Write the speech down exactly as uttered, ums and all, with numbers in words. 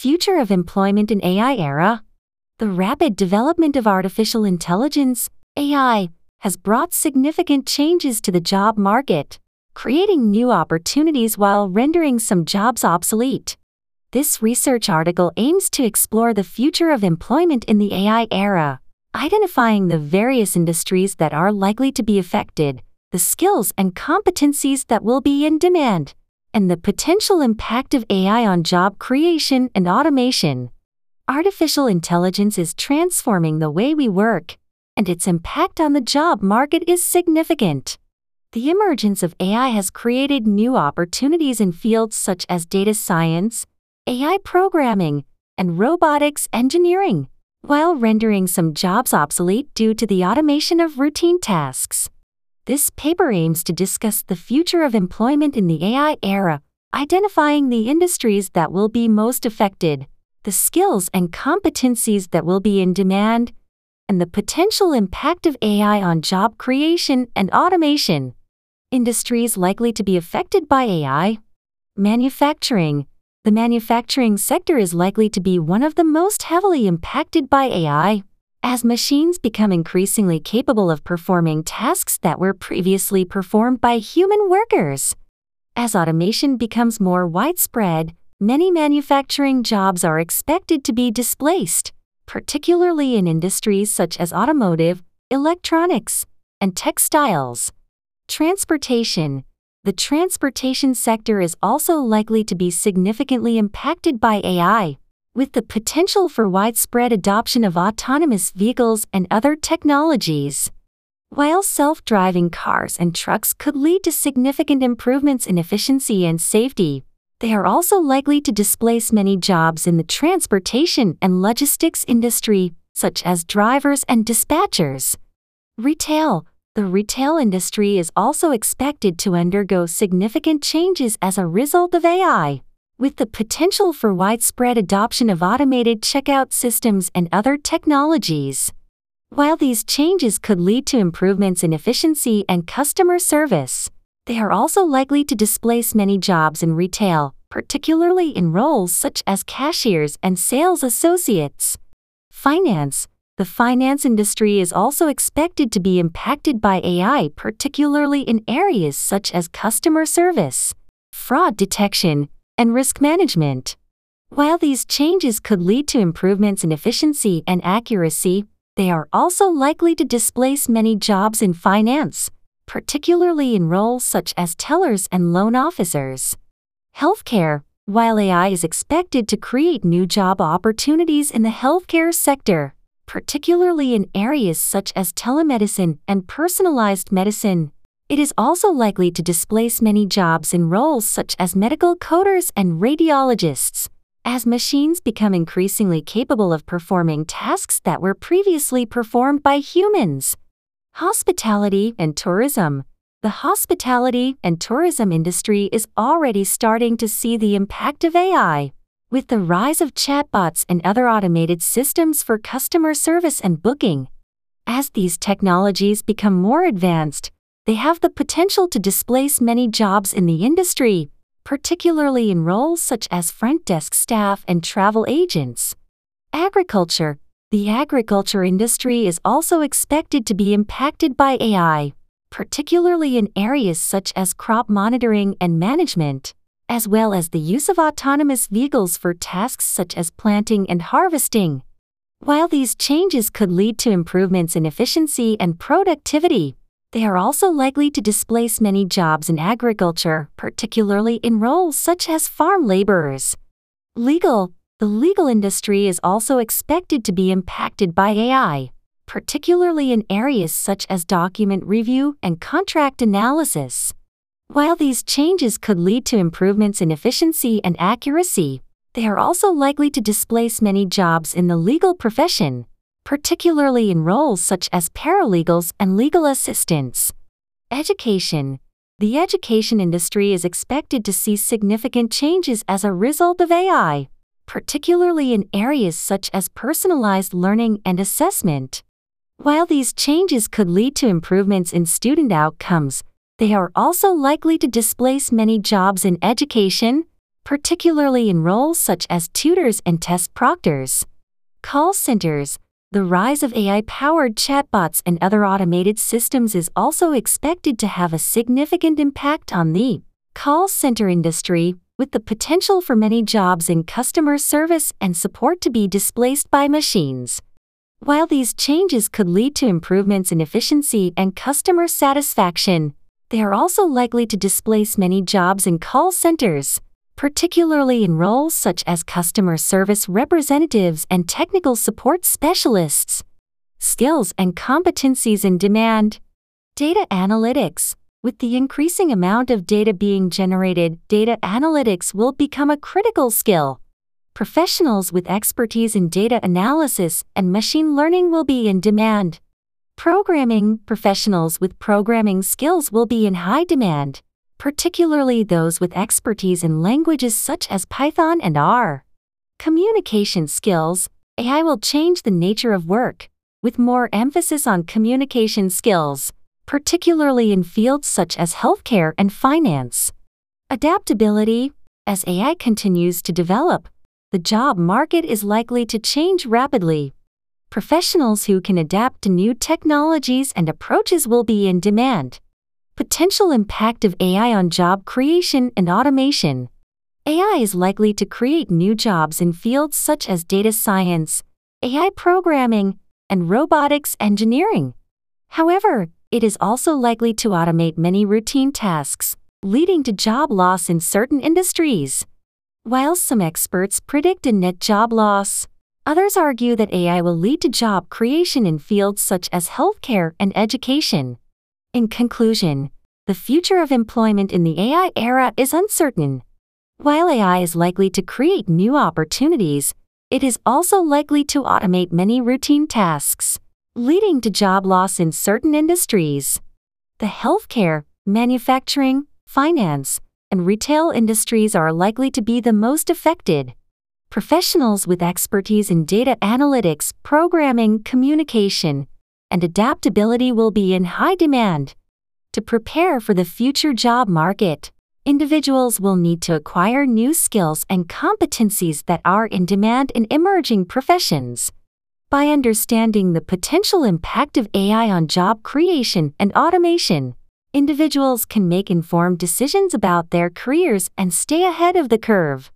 future of employment in A I era. The rapid development of artificial intelligence, A I, has brought significant changes to the job market, creating new opportunities while rendering some jobs obsolete. This research article aims to explore the future of employment in the A I era, identifying the various industries that are likely to be affected, the skills and competencies that will be in demand, and the potential impact of A I on job creation and automation. Artificial intelligence is transforming the way we work, and its impact on the job market is significant. The emergence of A I has created new opportunities in fields such as data science, A I programming, and robotics engineering, while rendering some jobs obsolete due to the automation of routine tasks. This paper aims to discuss the future of employment in the A I era, identifying the industries that will be most affected, the skills and competencies that will be in demand, and the potential impact of A I on job creation and automation. Industries likely to be affected by A I. Manufacturing. The manufacturing sector is likely to be one of the most heavily impacted by A I, as machines become increasingly capable of performing tasks that were previously performed by human workers. As automation becomes more widespread, many manufacturing jobs are expected to be displaced, particularly in industries such as automotive, electronics, and textiles. Transportation. The transportation sector is also likely to be significantly impacted by A I, with the potential for widespread adoption of autonomous vehicles and other technologies. While self-driving cars and trucks could lead to significant improvements in efficiency and safety, they are also likely to displace many jobs in the transportation and logistics industry, such as drivers and dispatchers. Retail. The retail industry is also expected to undergo significant changes as a result of A I, with the potential for widespread adoption of automated checkout systems and other technologies. While these changes could lead to improvements in efficiency and customer service, they are also likely to displace many jobs in retail, particularly in roles such as cashiers and sales associates. Finance. The finance industry is also expected to be impacted by A I, particularly in areas such as customer service, fraud detection, and risk management. While these changes could lead to improvements in efficiency and accuracy, they are also likely to displace many jobs in finance, particularly in roles such as tellers and loan officers. Healthcare. While A I is expected to create new job opportunities in the healthcare sector, particularly in areas such as telemedicine and personalized medicine, it is also likely to displace many jobs in roles such as medical coders and radiologists, as machines become increasingly capable of performing tasks that were previously performed by humans. Hospitality and tourism. The hospitality and tourism industry is already starting to see the impact of A I, with the rise of chatbots and other automated systems for customer service and booking. As these technologies become more advanced, they have the potential to displace many jobs in the industry, particularly in roles such as front desk staff and travel agents. Agriculture. The agriculture industry is also expected to be impacted by A I, particularly in areas such as crop monitoring and management, as well as the use of autonomous vehicles for tasks such as planting and harvesting. While these changes could lead to improvements in efficiency and productivity, they are also likely to displace many jobs in agriculture, particularly in roles such as farm laborers. Legal. The legal industry is also expected to be impacted by A I, particularly in areas such as document review and contract analysis. While these changes could lead to improvements in efficiency and accuracy, they are also likely to displace many jobs in the legal profession, particularly in roles such as paralegals and legal assistants. Education. The education industry is expected to see significant changes as a result of A I, particularly in areas such as personalized learning and assessment. While these changes could lead to improvements in student outcomes, they are also likely to displace many jobs in education, particularly in roles such as tutors and test proctors. Call centers. The rise of A I-powered chatbots and other automated systems is also expected to have a significant impact on the call center industry, with the potential for many jobs in customer service and support to be displaced by machines. While these changes could lead to improvements in efficiency and customer satisfaction, they are also likely to displace many jobs in call centers, particularly in roles such as customer service representatives and technical support specialists. Skills and competencies in demand. Data analytics. With the increasing amount of data being generated, data analytics will become a critical skill. Professionals with expertise in data analysis and machine learning will be in demand. Programming. Professionals with programming skills will be in high demand, particularly those with expertise in languages such as Python and R. Communication skills. A I will change the nature of work, with more emphasis on communication skills, particularly in fields such as healthcare and finance. Adaptability. As A I continues to develop, the job market is likely to change rapidly. Professionals who can adapt to new technologies and approaches will be in demand. Potential impact of A I on job creation and automation. A I is likely to create new jobs in fields such as data science, A I programming, and robotics engineering. However, it is also likely to automate many routine tasks, leading to job loss in certain industries. While some experts predict a net job loss, others argue that A I will lead to job creation in fields such as healthcare and education. In conclusion, the future of employment in the A I era is uncertain. While A I is likely to create new opportunities, it is also likely to automate many routine tasks, leading to job loss in certain industries. The healthcare, manufacturing, finance, and retail industries are likely to be the most affected. Professionals with expertise in data analytics, programming, communication, and adaptability will be in high demand. To prepare for the future job market, individuals will need to acquire new skills and competencies that are in demand in emerging professions. By understanding the potential impact of A I on job creation and automation, individuals can make informed decisions about their careers and stay ahead of the curve.